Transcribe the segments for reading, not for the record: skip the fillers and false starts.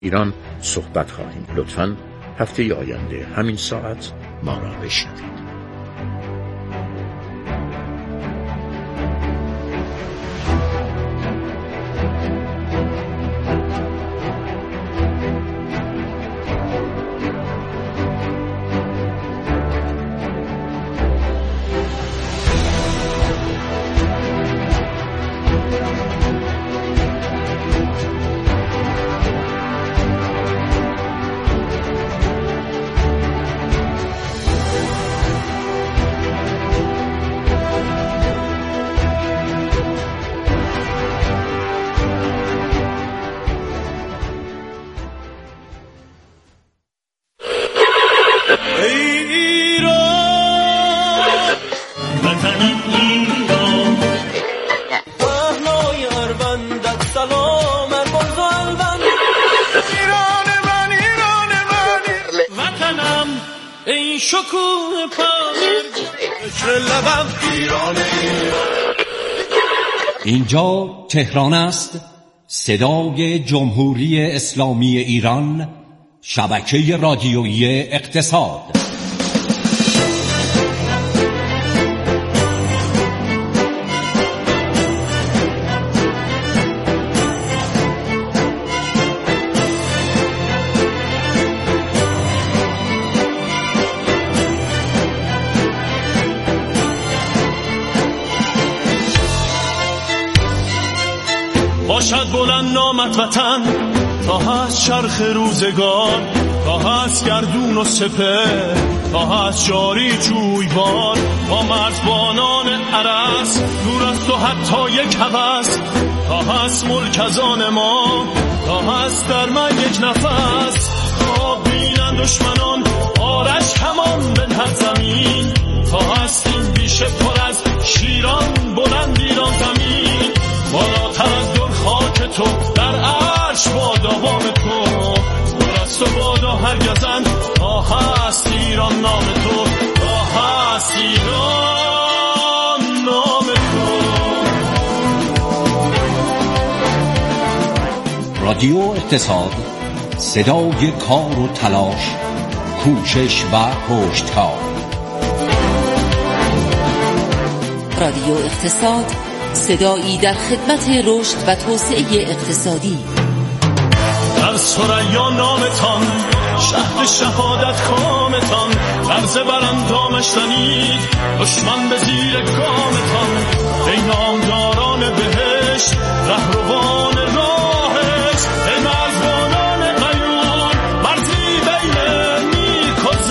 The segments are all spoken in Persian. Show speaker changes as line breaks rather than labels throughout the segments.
ایران صحبت خواهیم. لطفاً هفته آینده همین ساعت ما را بشنوید.
اینجا تهران است، صدای جمهوری اسلامی ایران، شبکه رادیویی اقتصاد.
باشد بلند نامت وطن تا هست چرخ روزگار، تا هست گردون و سپه، تا هست جاری جویبار. با مرزبانان عرس دور است و حتی یک هوس، تا هست ملک از آن ما، تا هست در من یک نفس. خواب بینن دشمنان آرش کمان بنهد زمین، تا هست این بیشه پر از شیران بلند ایران زمین. بالاتر از دور خاک تو در عرش باد آوام تو، برست و بادا هرگزن تا هست ایران نام تو، تا هست ایران نام تو.
رادیو اقتصاد، صدای کار و تلاش، کوشش و پشتکار.
رادیو اقتصاد، صدایی در خدمت رشد و توسعه اقتصادی.
در ثریا نامتان، شهد شهادت کامتان، عرض براندامش زنید دشمن به زیر گامتان. ای نامداران بهشت، رهروان راهش، ای مرزبانان غیور، مرزی بین نیک و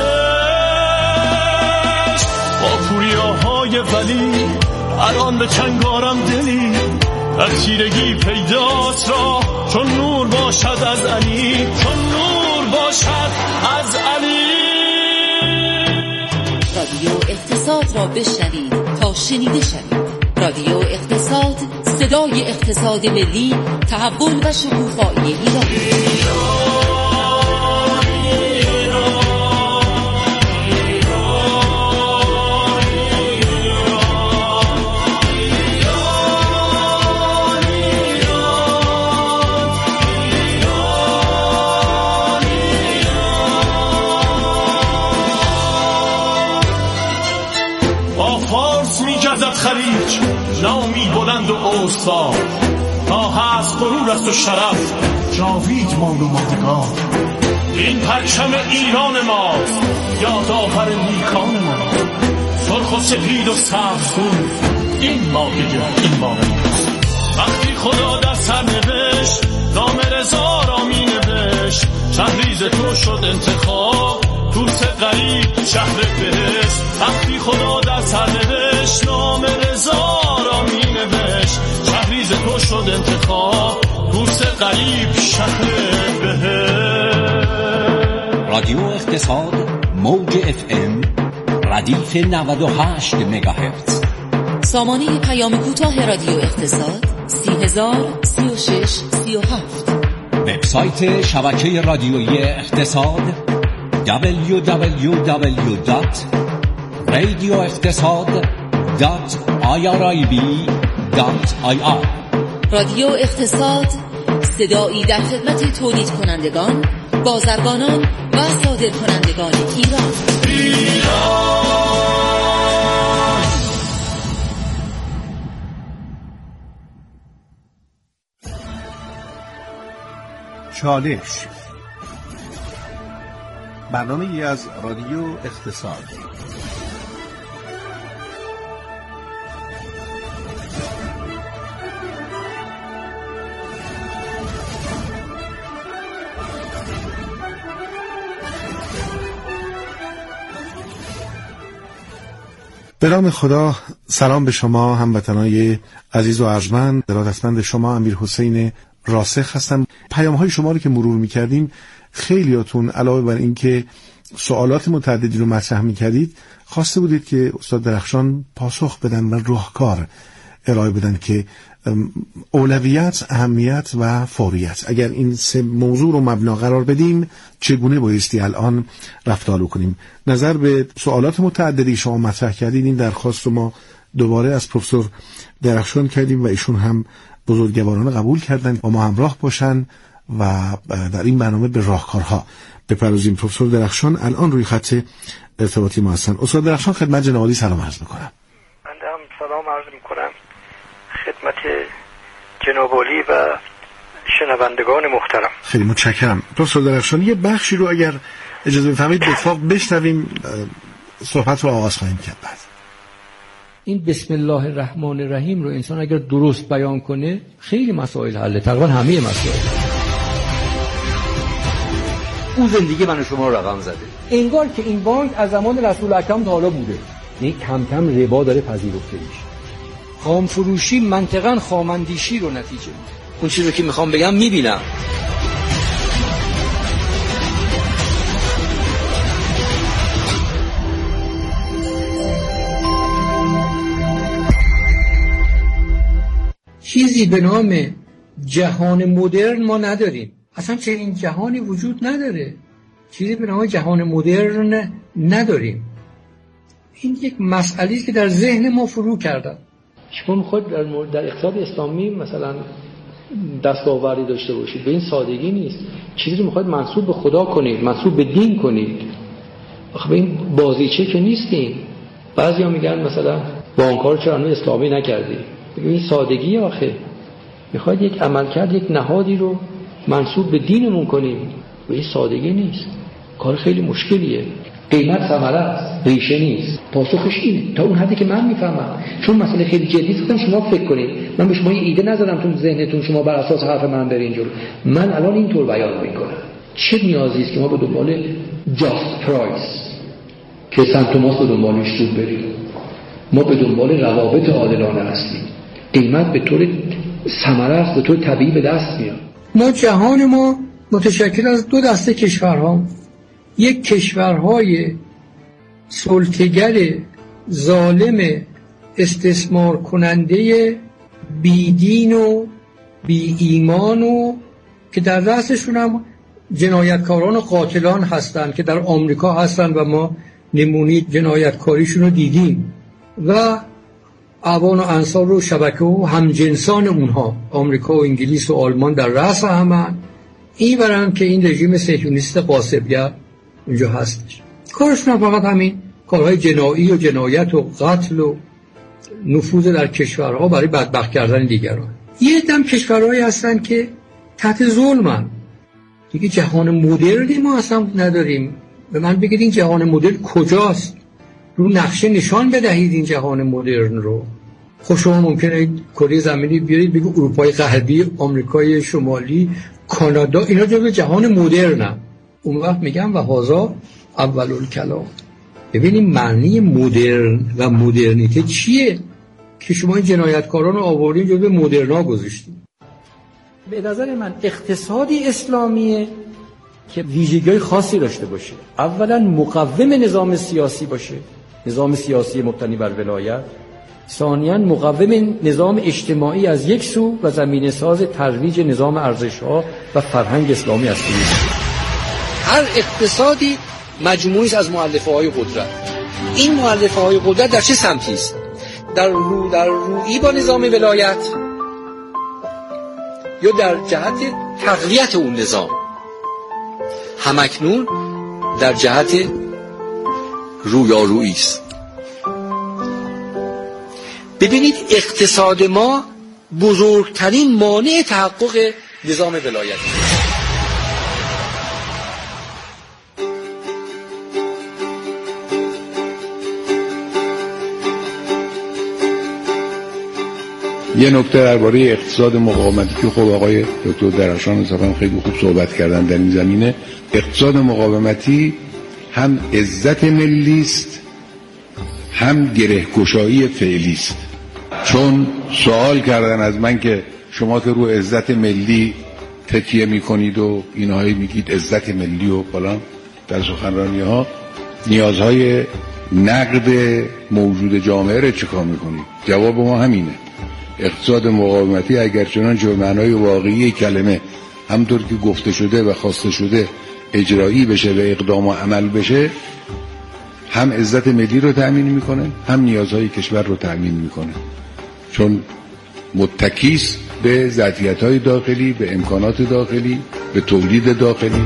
زشت. با پوریاهای ولی الان به چنگارم دلی، در تیرگی پیداست را چون نور باشد از علی، چون نور باشد از علی.
رادیو اقتصاد را بشنوید تا شنیده شوید. رادیو اقتصاد، صدای اقتصاد ملی، تحول و شکوفایی ایران.
خلیج نامی بلند و اوستا، تا هست غرور است و شرف جاوید مان و ماندگار. این پرچم ایران ماست، یادآور نیکان ما، سرخ و سپید و سبزگون این مایه این ماست. وقتی خدا در سر نوشت نام رضا را می نوشت، شهریز تو شد انتخاب توس غریب شهر بهشت. وقتی خدا در سر نوشت نام رضا را می نوشت، شهریز تو شد انتخاب توس غریب شهر بهشت.
رادیو اقتصاد، موج FM، ردیف 98 مگاهرتز.
سامانه پیام کوتاه رادیو اقتصاد 3003637.
وبسایت شبکه رادیویی اقتصاد www.radioeqtasad.irib.ir.
رادیو اقتصاد، صدایی در خدمت تولید کنندگان، بازرگانان و صادرکنندگان ایران.
چالش، برنامه‌ای از رادیو اقتصاد. به نام خدا، سلام به شما هموطنای عزیز و ارجمند. ارادتمند شما امیرحسین راسخ هستم. پیام‌های شما رو که مرور می‌کردیم، خیلیاتون علاوه بر این که سوالات متعددی رو مطرح می‌کردید، خواسته بودید که استاد درخشان پاسخ بدن و راهکار ارائه بدن که اولویت، اهمیت و فوریت. اگر این سه موضوع رو مبنا قرار بدیم، چگونه بایستی الان رفتار کنیم؟ نظر به سوالات متعددی شما مطرح کردید، این درخواست رو ما دوباره از پروفسور درخشان کردیم و ایشون هم بزرگوارانه قبول کردن با ما همراه باشن و در این برنامه به راهکارها بپردازیم. پروفسور درخشان الان روی خط ارتباطی ما هستن. استاد درخشان، خدمت جناب عالی سلام عرض می‌کنم.
من هم سلام عرض می‌کنم خدمت جناب عالی و شنوندگان محترم.
خیلی متشکرم. پروفسور درخشان، یه بخشی رو اگر اجازه بفرمایید به اتفاق بشنویم، صحبت رو آغاز خواهیم کرد. بعد
این بسم الله الرحمن الرحیم رو انسان اگر درست بیان کنه، خیلی مسائل حله، تقریبا همه مسائل.
اون زندگی من و شما رو رقم زده.
انگار که این بانک از زمان رسول اکرم تا حالا بوده. یعنی کم کم ربا داره پذیرفته میشه. خام فروشی منطقاً خامندیشی رو نتیجه میده.
اون چیزی که میخوام بگم میبینم.
چیزی به نام جهان مدرن ما نداریم. اصلا چنین جهانی وجود نداره. چیزی به نام جهان مدرن نداریم. این یک مسئله است که در ذهن ما فرو کردن. شما میخواید در اقتصاد اسلامی مثلا دستاوردی داشته باشید، به این سادگی نیست. چیزی رو میخواید منسوب به خدا کنید، منسوب به دین کنید. آخه به این بازیچه که نیستین. بعضیا میگن مثلا بانک‌ها رو چرا اسلامی نکردی؟ این سادگی آخه. میخواید یک عملکرد، یک نهادی رو منسوب به دینمون کنیم، به این سادگی نیست. کار خیلی مشکلیه. قیمت ثمره است، ریشه نیست. پاسخش اینه تا اون حدی که من میفهمم. چون مسئله خیلی جدی است، شما فکر کنید. من به شما ایده نذارم تو ذهنتون شما بر اساس حرف من برین جلو. من الان اینطور بیان میکنم. چه نیازی است که ما به دنبال جاست پرایس که سنت توماس به دنبالش بود بریم؟ ما به دنبال روابط عادلانه هستیم. قیمت به طور ثمره است، به طور طبیعی به دست میاد. ما جهان ما متشکل از دو دسته کشورها. یک کشورهای سلطه‌گر ظالم استثمار کننده بیدین و بی ایمان و که در رأسشون هم جنایتکاران و قاتلان هستند که در آمریکا هستند و ما نمونه جنایتکاریشون رو دیدیم، و اعوان و انصار و شبکه و همجنسان اونها آمریکا و انگلیس و آلمان در رأس همن. این برام که این رژیم صهیونیست غاصبگر اونجا هستش. کارشون فقط همین کارهای جنایی و جنایت و قتل و نفوذ در کشورها برای بدبخت کردن دیگران. یه دم کشورهایی هستن که تحت ظلمن. دیگه جهان مدرنی ما اصلا نداریم. به من بگید این جهان مدرن کجاست؟ رو نقشه نشان بدهید این جهان مدرن رو. خب شما ممکنه کره زمینی بیارید بگید اروپای غربی، آمریکای شمالی، کانادا، اینا جزو جهان مدرنن. اون وقت میگم و هازا اول الکلام. ببینیم معنی مدرن و مدرنیته چیه که شما این جنایتکاران رو آوردین جزو مدرنا گذاشتین. به نظر من اقتصادی اسلامیه که ویژگی‌های خاصی داشته باشه. اولا مقوم نظام سیاسی باشه، نظام سیاسی مبتنی بر ولایت. ثانیاً مقوم نظام اجتماعی از یک سو و زمینه ساز ترویج نظام ارزش‌ها و فرهنگ اسلامی است. هر اقتصادی مجموعی از مؤلفه‌های قدرت. این مؤلفه‌های قدرت در چه سمتی است؟ در رویی با نظام ولایت یا در جهت
تقویت اون نظام همکنون در جهت رویارویی است. ببینید اقتصاد ما بزرگترین مانع تحقق نظام ولایت.
یه نکته درباره اقتصاد مقاومتی که خب آقای دکتر درخشان انصافا خیلی خوب صحبت کردن در این زمینه. اقتصاد مقاومتی هم عزت ملی است هم گره‌گشایی فعلی است. چون سوال کردن از من که شما که رو عزت ملی تکیه میکنید و اینهایی میگید عزت ملی و فلان در سخنرانی ها، نیازهای نقد موجود جامعه رو چیکار میکنید؟ جواب ما همینه. اقتصاد مقاومتی اگر چنانچه به معنای واقعی کلمه همطور که گفته شده و خواسته شده اجرایی بشه و اقدام و عمل بشه، هم عزت ملی رو تأمین میکنه هم نیازهای کشور رو تأمین میکنه، چون متکیست به ظرفیت‌های داخلی، به امکانات داخلی، به تولید داخلی.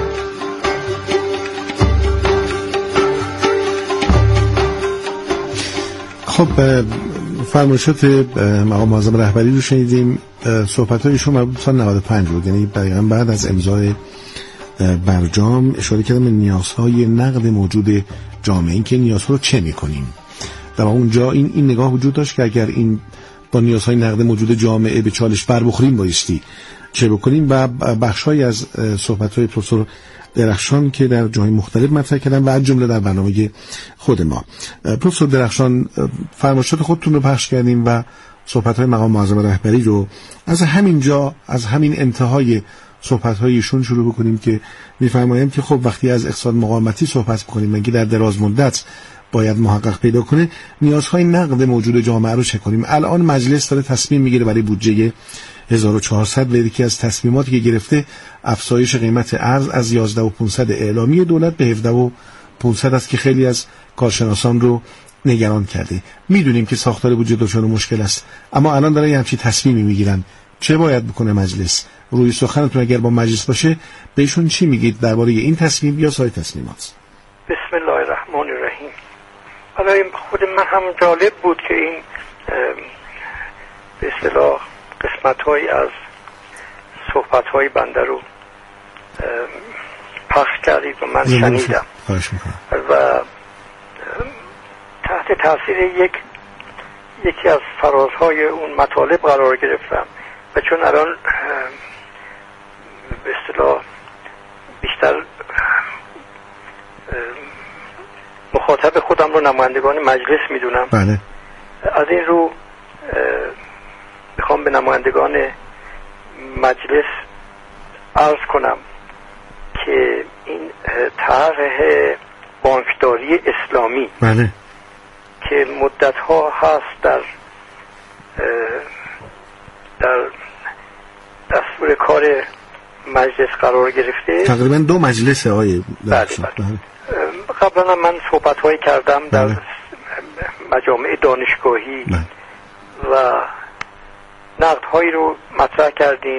خب فرمایشات مقام معظم رهبری رو شنیدیم. صحبت‌هایشون مربوط به سال 95 بود، یعنی دقیقاً بعد از امضای برجام اشاره کردم به نیازهای نقد موجود جامعه، این که نیازها رو چه می‌کنیم. در اونجا این نگاه وجود داشت که اگر این با نیازهای نقد موجود جامعه به چالش بر بخوریم بایستی چه بکنیم، و بخش‌هایی از صحبت‌های پروفسور درخشان که در جای مختلف مطرح کردن و از جمله در برنامه خود ما. پروفسور درخشان، فرمایشات خودتون رو پخش کردیم و صحبت‌های مقام معظم رهبری رو از همینجا، از همین انتهای صحبت‌هایشون شروع بکنیم که می‌فرمایند که خب وقتی از اقتصاد مقاومتی صحبت می‌کنیم، مگه در دراز مدت باید محقق پیدا کنه، نیازهای نقد موجود جامعه رو چه کنیم؟ الان مجلس داره تصمیم میگیره برای بودجه 1400 و یکی از تصمیماتی که گرفته افزایش قیمت ارز از 11500 اعلامی دولت به 17500 است که خیلی از کارشناسان رو نگران کرده. میدونیم که ساختار بودجه دچار مشکل است، اما الان داره یه همچین تصمیمی میگیرن. چه باید بکنه مجلس؟ روی سخنتون اگر با مجلس باشه بهشون چی میگید درباره این تصمیم یا سایر تصمیمات؟
بسم الله الرحمن الرحیم. برای خود من هم جالب بود که این به اصطلاح قسمت‌هایی از صحبت‌های بنده رو پخش کردید و من شنیدم و تحت تاثیر یکی از فرازهای اون مطالب قرار گرفتم و چون الان به اصطلاح بیشتر مخاطب خودم رو نمایندگان مجلس میدونم،
بله.
از این رو میخوام به نمایندگان مجلس عرض کنم که این طرح بانکداری اسلامی،
بله،
که مدت‌ها هست در دستور کار مجلس قرار گرفته،
تقریبا 2 مجلس آقای
درخشان. قبلا من صحبت‌هایی کردم در مجامع دانشگاهی و نقدهایی رو مطرح کردیم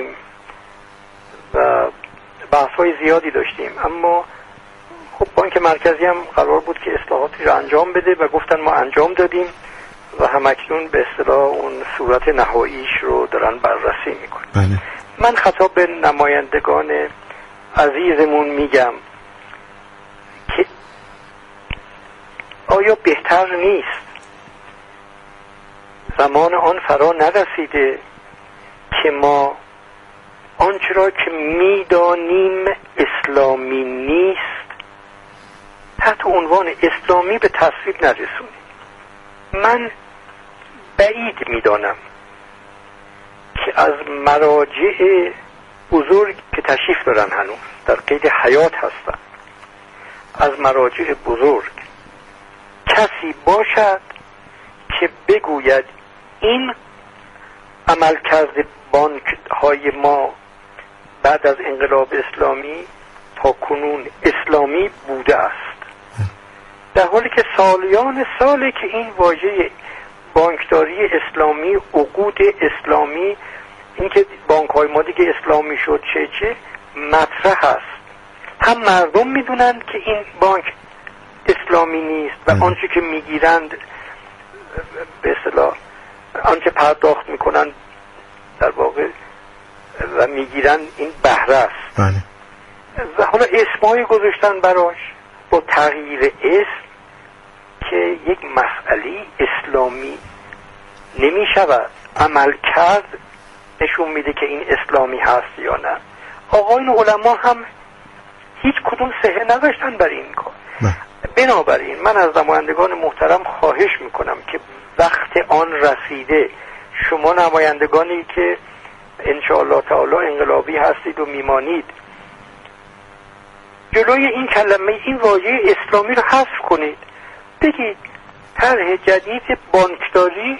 و بحث‌های زیادی داشتیم، اما خب بانک مرکزی هم قرار بود که اصلاحاتی رو انجام بده و گفتن ما انجام دادیم و همکنون به اصطلاح اون صورت نهاییش رو دارن بررسی میکنن.
بله.
من خطاب به نمایندگان عزیزمون میگم که آیا بهتر نیست زمان آن فرا نرسیده که ما آنچه را که میدانیم اسلامی نیست تحت عنوان اسلامی به تصویب نرسونیم؟ من بعید میدانم که از مراجع بزرگ که تشریف دارن هنوز در قید حیات هستن، از مراجع بزرگ کسی باشد که بگوید این عملکرد بانک های ما بعد از انقلاب اسلامی تا کنون اسلامی بوده است، در حالی که سالیان ساله که این واژه بانکداری اسلامی، عقود اسلامی اینکه بانک‌های ما دیگه اسلامی شد چه مطرح است. هم مردم میدونند که این بانک اسلامی نیست و آنچه که میگیرند به اصطلاح آنچه پرداخت میکنند در واقع و میگیرند این بهره است.
بله.
و حالا اسمایی گذاشتن براش با تغییر اسم که یک مسئله اسلامی نمیشود. عمل کرد نشون میده که این اسلامی هست یا نه. آقایون علما هم هیچ کدوم صحه نداشتن برای این کار. بنابراین من از نمایندگان محترم خواهش میکنم که وقت آن رسیده، شما نمایندگانی که انشاءالله تعالی انقلابی هستید و میمانید، جلوی این کلمه، این واژه اسلامی رو حذف کنید. بگید طرح جدید بانکداری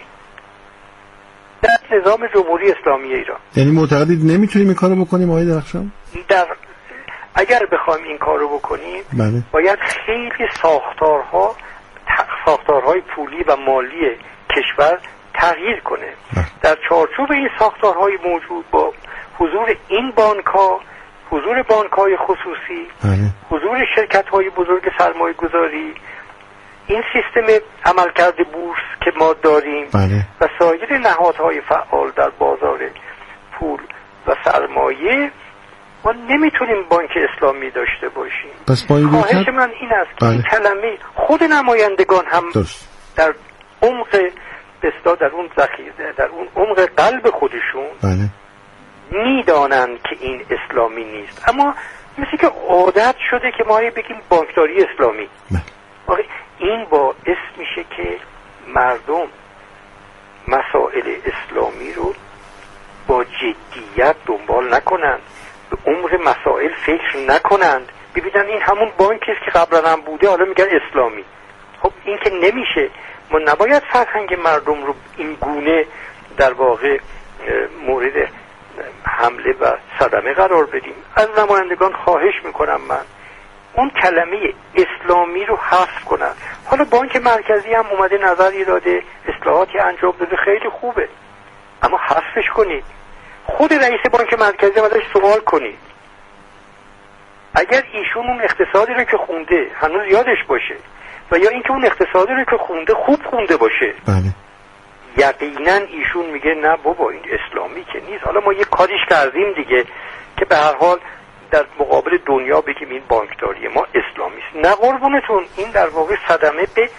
در نظام جمهوری اسلامی ایران.
یعنی معتقدید نمیتونیم این کارو بکنیم آقای درخشان؟
اگر بخوایم این کارو بکنیم
بله.
باید خیلی ساختارهای پولی و مالی کشور تغییر کنه. در چارچوب این ساختارهای موجود با حضور این بانک‌ها، حضور بانک‌های خصوصی، حضور شرکت‌های بزرگ سرمایه‌گذاری، این سیستم عملکرد بورس که ما داریم و سایر نهادهای فعال در بازار پول و سرمایه، ما نمیتونیم بانک اسلامی داشته باشیم.
پس با این
خواهش من این است که این کلمه خود نمایندگان هم در عمق در اون ذخیره، در اون عمق قلب خودشون میدانند که این اسلامی نیست، اما مثل که عادت شده که ما بگیم بانکداری اسلامی. این باعث میشه که مردم مسائل اسلامی رو با جدیت دنبال نکنند، به عمق مسائل فکر نکنند، ببینن این همون بانکی است که قبلا هم بوده حالا میگن اسلامی. خب این که نمیشه. ما نباید فرهنگ مردم رو این گونه در واقع مورد حمله و صدمه قرار بدیم. از نمایندگان خواهش میکنم من اون کلمه اسلامی رو حذف کنن. حالا بانک مرکزی هم اومده نظری داده، اصلاحاتی انجام داده، خیلی خوبه، اما حذفش کنید. خود رئیس بانک مرکزی ازش سوال کنید اگر ایشون اون اقتصادی رو که خونده هنوز یادش باشه و یا اینکه اون اقتصادی رو که خونده خوب خونده باشه. یقینا ایشون میگه نه بابا این اسلامی که نیست، حالا ما یه کاریش کردیم دیگه که به هر حال در مقابل دنیا بگیم این بانکداری ما اسلامی است. نه قربونتون، این در واقع صدمه به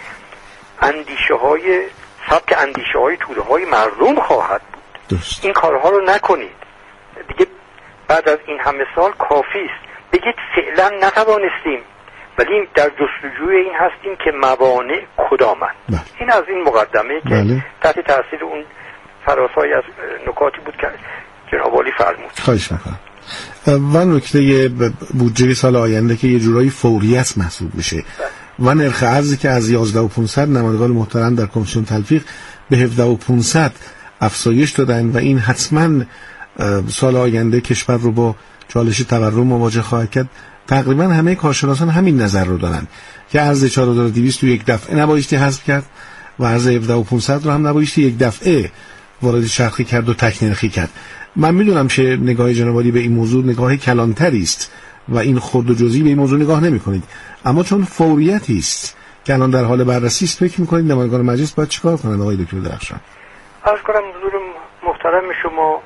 سبک اندیشه های توده های مردم خواهد بود. این کارها رو نکنید دیگه. بعد از این همه سال کافی است بگید فعلا نتوانستیم ولی در جستجوی این هستیم که موانع کدامند. این از این مقدمه که تحت تاثیر اون فراسای از نکاتی بود که جناب عالی فرمود.
خواهش میکنم. و نکته بودجه سال آینده که یه جورایی فوریت محسوب میشه و نرخ ارزی که از 11500 نمایندگان محترم در کمیسیون تلفیق به 17500 افزایش دادن و این حتما سال آینده کشور رو با چالش تورم مواجه خواهد کرد. تقریبا همه کارشناسان همین نظر رو دارن که ارز 4200 تو یک دفعه نبایستی حذف کرد و ارز 17500 رو هم نبایستی یک دفعه وارد شرخی کرد و تکنرخی کرد. من میدونم که نگاه جناب عالی به این موضوع نگاه کلانتری است و این خرد و جزئی به این موضوع نگاه نمی کنید، اما چون فوریتی است که الان در حال بررسی است، فکر می‌کنید نمایندگان مجلس باید چیکار کنند آقای دکتر درخشان؟
عرض کنم حضور محترم شما،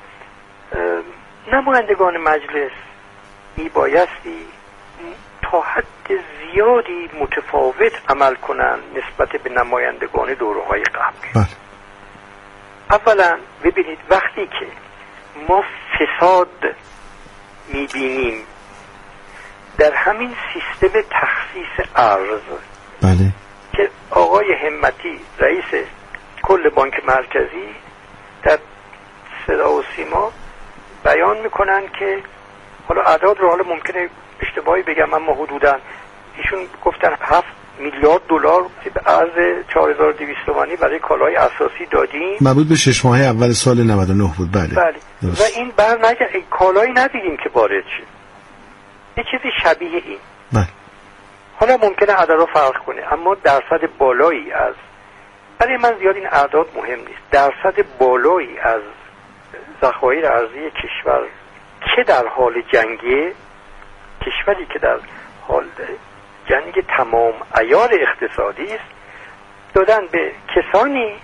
نمایندگان مجلس میبایستی تا حد زیادی متفاوت عمل کنند نسبت به نمایندگان دوره‌های قبل. اولا ببینید وقتی که ما فساد میبینیم در همین سیستم تخصیص ارز که آقای همتی رئیس کل بانک مرکزی در صدا و سیما بیان میکنن که حالا اعداد رو حالا ممکنه اشتباهی بگم اما حدوداً ایشون گفتن 7 میلیارد دلار به ارز 4200 تومانی برای کالای اساسی دادیم.
مربوط به 6 ماه اول سال 99 بود. بله.
و این کالایی ندیدیم که وارد شد. یه چیزی شبیه این. حالا ممکنه عددا فرق کنه اما درصد بالایی از، برای من زیاد این اعداد مهم نیست، درصد بالایی از ذخایر ارزی کشور که در حال جنگه، کشوری که در حال جنگ تمام عیار اقتصادی است، دادن به کسانی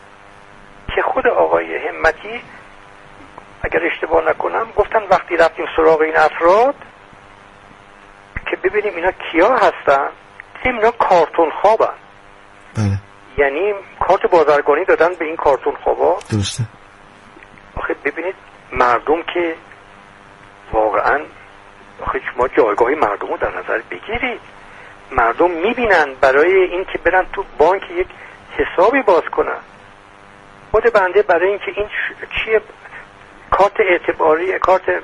که خود آقای همتی اگر اشتباه نکنم گفتن وقتی رفتیم سراغ این افراد که ببینیم اینا کیا هستن، دیدیم اینا کارتون خوابن.
بله.
یعنی کارت بازرگانی دادن به این کارتون خوابا.
درسته.
آخه ببینید مردم که واقعا، آخه شما جایگاه مردم رو در نظر بگیرید. مردم میبینن برای این که برن تو بانک یک حسابی باز کنن، خود بنده برای این که این چیه کارت اعتباری،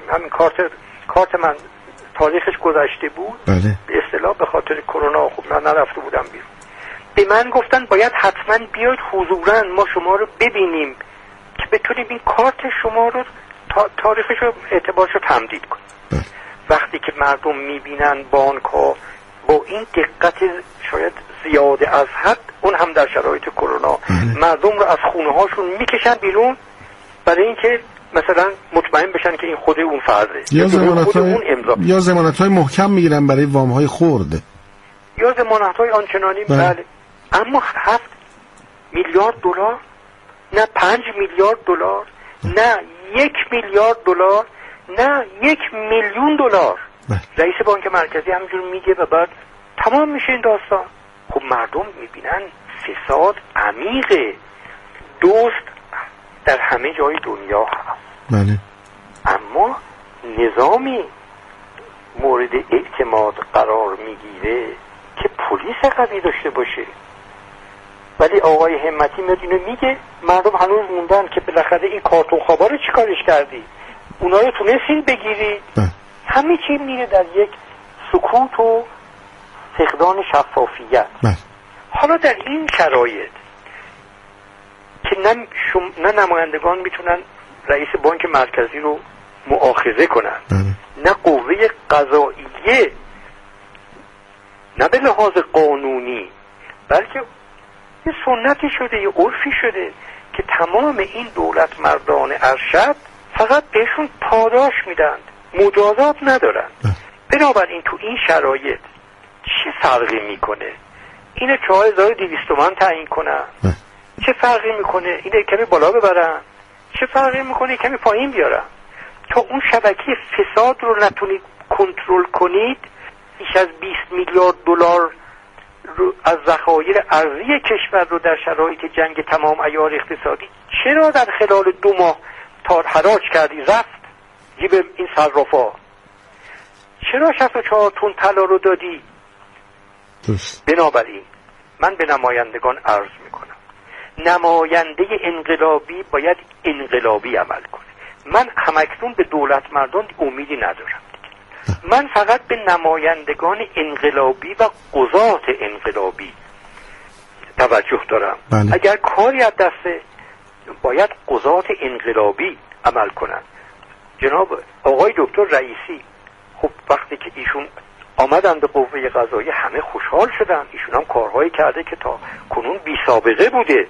کارت من تاریخش گذشته بود.
بله.
به اصطلاح به خاطر کرونا خب من نرفته بودم بیرون. به من گفتن باید حتما بیاید حضوراً ما شما رو ببینیم که بتونیم این کارت شما رو تاریخش رو اعتبارش رو تمدید کنیم.
بله.
وقتی که مردم میبینن بانک ها با این دقت شاید زیاده از حد، اون هم در شرایط کرونا، مردم رو از خونه هاشون میکشن بیرون برای اینکه مثلا مطمئن بشن که این خود اون فرده
یا ضمانت‌های محکم میگیرن برای وام‌های خرد،
یا ضمانت‌های آنچنانی. بله. اما 7 میلیارد دلار، نه 5 میلیارد دلار، نه 1 میلیارد دلار، نه 1 میلیون دلار. رئیس بانک مرکزی همینجور میگه و بعد تمام میشه این داستان. خب مردم میبینن فساد عمیقه، دوست در همه جای دنیا هست.
بله.
اما نظامی مورد اعتماد قرار میگیره که پلیس قوی داشته باشه. ولی آقای همتی میاد اینو میگه، مردم هنوز موندن که بالاخره این کارتون خوابا رو چیکارش کردی؟ اونا رو تونستین بگیری؟ همه چی میره در یک سکوت و فقدان شفافیت. حالا در این شرایط که نه نمایندگان میتونن رئیس بانک مرکزی رو مؤاخذه کنن، نه قوه قضاییه، نه به لحاظ قانونی، بلکه یه سنتی شده، یه عرفی شده که تمام این دولت مردان ارشد فقط بهشون پاداش میدن، مجازات ندارن. بنابراین تو این شرایط چه فرقی میکنه اینه 4200 تومان تعیین کنن؟ چه فرقی میکنه اینه کمی بالا ببرن؟ چه فرقی میکنه کمی پایین بیارن؟ تا اون شبکه فساد رو نتونید کنترل کنید، بیش از 20 میلیارد دلار رو از ذخایر ارزی کشور رو در شرایط جنگ تمام عیار اقتصادی چرا در خلال 2 ماه تا حراج کردی رفت جیب این صرافا؟ چرا 64 تن طلا رو دادی؟ بنابراین من به نمایندگان عرض میکنم، نماینده انقلابی باید انقلابی عمل کنه. من همکنون به دولت مردان امیدی ندارم. من فقط به نمایندگان انقلابی و قضات انقلابی توجه دارم. اگر کاری از دسته باید قضات انقلابی عمل کنن. جناب آقای دکتر رئیسی، خب وقتی که ایشون آمدن به قوه قضاییه همه خوشحال شدن، ایشون هم کارهایی کرده که تا کنون بی سابقه بوده.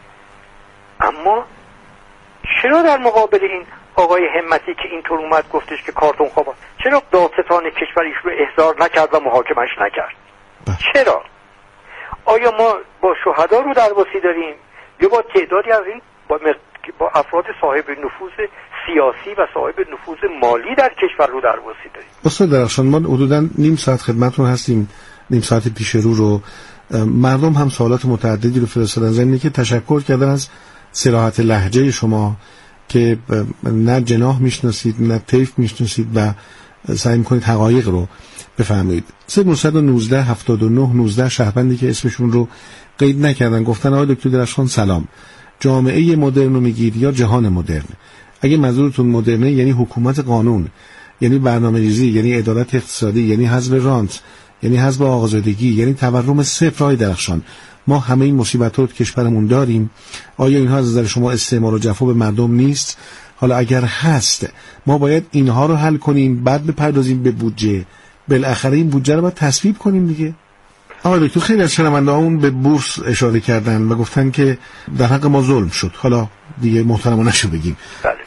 اما چرا در مقابل این آقای همتی که اینطور اومد گفتش که کارتون خوابه، چرا دادستان کشور ایشون رو احضار نکرد و محاکمش نکرد؟ چرا؟ آیا ما با شهدا رو درواسی داریم یا با تعدادی از این با افراد صاحب نفوذ سیاسی و صاحب نفوذ مالی در کشور رو درواسی داریم؟
استاد درخشان، ما حدوداً نیم ساعت خدمتتون هستیم، نیم ساعت پیش رو مردم هم سوالات متعددی رو فرستادن. زمینه که تشکر کردن از صراحت لهجه شما که نه جناح میشناسید نه طیف میشناسید و سعی میکنید حقایق رو بفهمید. 3919 79 19 شهروندی که اسمشون رو قید نکردن گفتن آقای دکتر درخشان سلام، جامعه مدرن رو میگید یا جهان مدرن؟ اگه منظورتون مدرنه یعنی حکومت قانون، یعنی برنامه‌ریزی، یعنی عدالت اقتصادی، یعنی حذف رانت، یعنی حذف آزادگی، یعنی تورم صفر، آقای درخشان ما همه این مصیبت‌ها رو تو کشورمون داریم. آیا اینها از نظر شما استعمار و جفا به مردم نیست؟ حالا اگر هست ما باید اینها رو حل کنیم بعد بپردازیم به بودجه، بالاخره این بودجه رو باید تصویب کنیم دیگه. آقای دکتر خیلی از شنونده‌هامون به بورس اشاره کردن و گفتن که در حق ما ظلم شد. حالا دیگه محترمانه شو بگیم.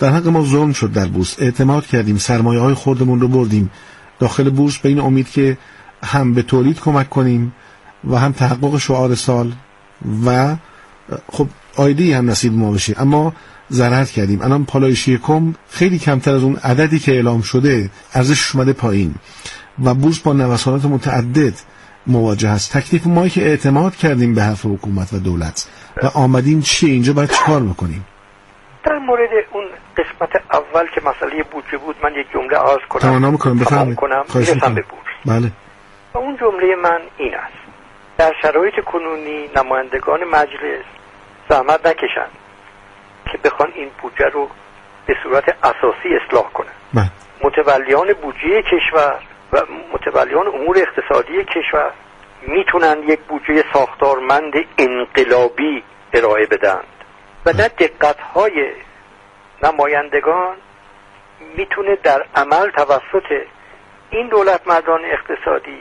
در حق ما ظلم شد در بورس، اعتماد کردیم، سرمایه‌های خودمون رو بردیم داخل بورس به این امید که هم به تولید کمک کنیم و هم تحقق شعار سال و خب آیدی هم نصیب ما بشه، اما ضرر کردیم. الان پالایش یکم خیلی کمتر از اون عددی که اعلام شده ارزشش اومده پایین و بورس با نوسانات متعدد مواجه است. تکلیف ما که اعتماد کردیم به حرف حکومت و دولت و آمدیم چیه اینجا باید چیکار بکنیم؟
در مورد اون قسمت اول که مسئله بودجه بود من یک جمله عرض کنم.
تمام کنم بفرمایید.
میرسم به بورس.
بله.
و اون جمله من این است: در شرایط کنونی نمایندگان مجلس زحمت نکشن که بخوان این بودجه رو به صورت اساسی اصلاح کنن. متولیان بودجه کشور و متولیان امور اقتصادی کشور میتونن یک بودجه ساختارمند انقلابی ارائه بدند و نه دقت‌های نمایندگان میتونه در عمل توسط این دولت مردان اقتصادی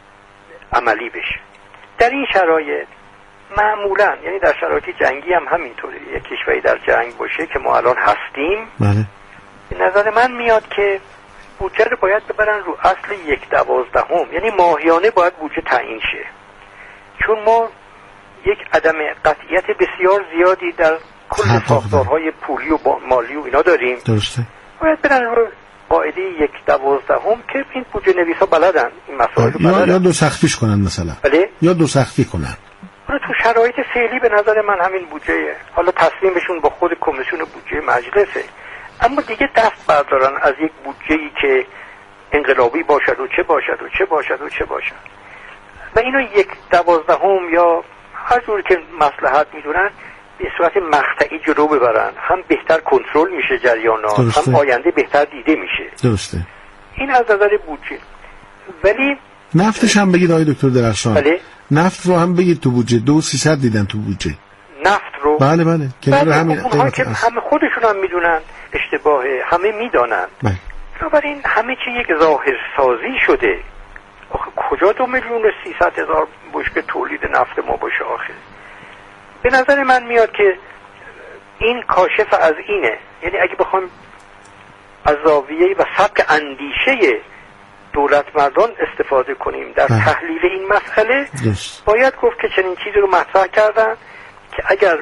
عملی بشه. در این شرایط معمولا، یعنی در شرایط جنگی هم همینطوره، یک کشوری در جنگ باشه که ما الان هستیم،
بله.
به نظر من میاد که بودجه رو باید ببرن رو اصل 1/12، یعنی ماهیانه باید بودجه تعیین شه، چون ما یک عدم قطعیت بسیار زیادی در کل ساختارهای پولی و مالی و اینا داریم.
درسته.
باید برن رو قاعده 1/12 که این بودجه نویسا بلدن این مسائل رو بلدن.
یا دو سختیش کنن مثلا.
بله؟
یا دو سختی کنن.
تو شرایط فعلی به نظر من همین بودجه، حالا تصمیمشون با خود کمیسیون بودجه مجلسه، اما دیگه دست بردارن از یک بودجه‌ای که انقلابی باشد و چه باشد و چه باشد و چه باشد و اینو 1/12 یا هر جوری که مصلحت میدونن به صورت مقطعی جلو ببرن، هم بهتر کنترل میشه جریانات، هم آینده بهتر دیده میشه.
درسته.
این از نظر بودجه. ولی
نفتش هم بگید آقای دکتر درخشان.
بله؟
نفت رو هم بگید تو بودجه 200-300 دیدن تو بودجه
نفت رو.
بله بله.
بله اونها که همه خودشون هم میدونن اشتباهه، همه میدانن. بنابراین همه چی یک ظاهر سازی شده. آخه کجا 2,300,000 بشکه تولید نفت ما باشه آخه؟ به نظر من میاد که این کاشف از اینه، یعنی اگه بخوایم از زاویه و سبک اندیشه دولت مردان استفاده کنیم در تحلیل این مسئله، باید گفت که چنین چیزی رو مطرح کردن که اگر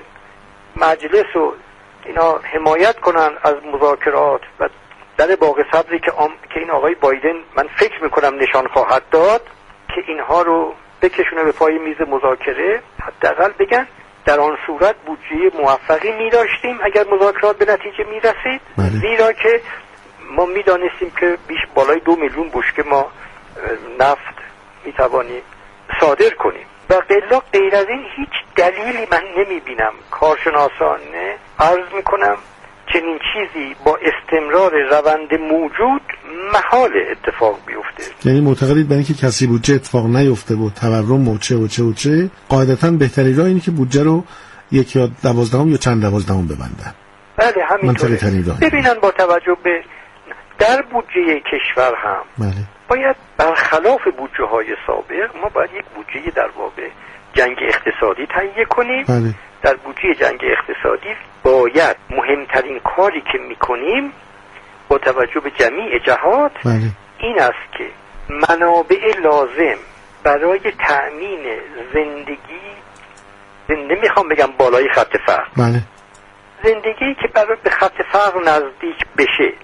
مجلس و اینا حمایت کنن از مذاکرات و در باغ سبزی که این آقای بایدن من فکر میکنم نشان خواهد داد که اینها رو بکشونه به پای میز مذاکره، حداقل بگن در آن صورت بودجه موفقی می داشتیم اگر مذاکرات به نتیجه می رسید، زیرا که ما می دانستیم که بیش بالای 2 میلیون بشکه ما نفت می توانیم صادر کنیم و غیر از این هیچ دلیلی من نمی بینم. کارشناسانه عرض می کنم چنین چیزی با استمرار روند موجود محال اتفاق بیفته.
یعنی معتقدید برای اینکه کسی بودجه اتفاق نیفته و تورم و چه قاعدتاً بهترین راه اینه که بودجه رو 1 یا 12 یا چند 12 ببندن.
بله همینطوره. ببینن با توجه به در بودجه کشور هم باید برخلاف بودجه های سابق ما باید یک بودجه در واقع جنگ اقتصادی تهیه کنیم. در بودجه جنگ اقتصادی باید مهمترین کاری که میکنیم با توجه به جمیع جهات این است که منابع لازم برای تأمین زندگی نمیخوام بگم بالای خط فقر، زندگی که برای به خط فقر نزدیک بشه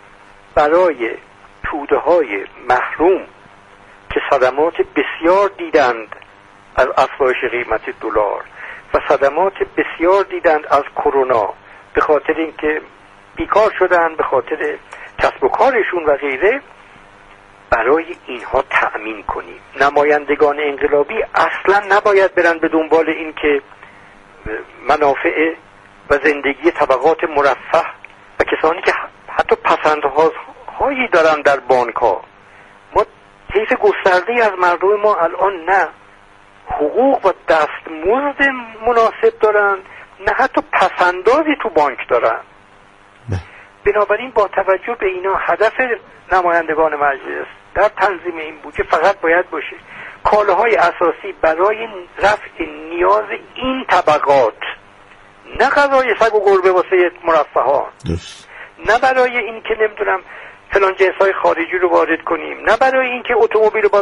برای توده های محروم که صدمات بسیار دیدند از افزایش قیمت دلار و صدمات بسیار دیدند از کرونا به خاطر اینکه بیکار شدن، به خاطر کسب و کارشون و غیره، برای اینها تأمین کنیم. نمایندگان انقلابی اصلا نباید برن به دنبال این که منافع و زندگی طبقات مرفه و کسانی که حتی پسندهایی دارن در بانک ها، ما طیف گسترده از مردم ما الان نه حقوق و دستمزد مناسب دارن، نه حتی پسندازی تو بانک دارن. بنابراین با توجه به اینا هدف نمایندگان مجلس در تنظیم این بودجه فقط باید باشه کالاهای اساسی برای رفع نیاز این طبقات، نه غذای سگ و گربه واسه مرفهان، نه برای این که نمیدونم فلان جنس‌های خارجی رو وارد کنیم، نه برای این که اتومبیل رو باز